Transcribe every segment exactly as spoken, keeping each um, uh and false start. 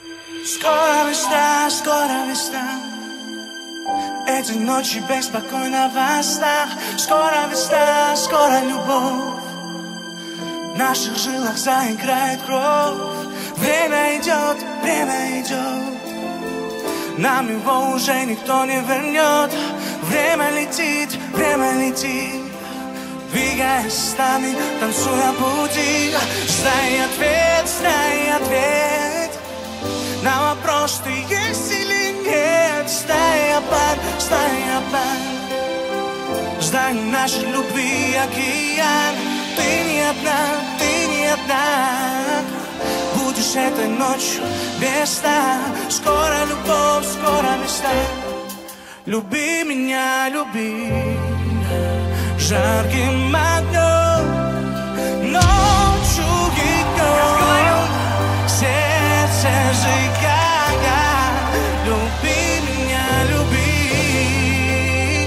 Скоро весна, скоро весна. Эти ночи беспокойного сна. Скоро весна, скоро любовь. В наших жилах заиграет кровь. Время идет, время идет. Нам его уже никто не вернет. Время летит, время летит. Двигаясь с нами, танцуя пути. Знай ответ, знай ответ на вопрос, ты есть или нет. Знай обман, знай обман. Знай нашей любви океан. Ты не одна, ты не одна. Будешь этой ночью без сна. Скоро любовь, скоро весна. Люби меня, люби жарким огнем, ночью и днем, сердце сжигая. Люби меня, люби.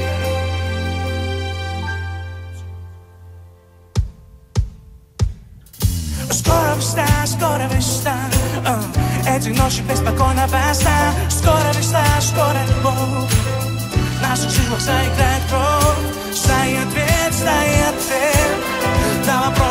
Скоро весна, скоро весна. Эти ночи беспокойного сна. Скоро весна, скоро любовь. В наших жилах заиграет кровь. Знай ответ, знай ответ на вопрос.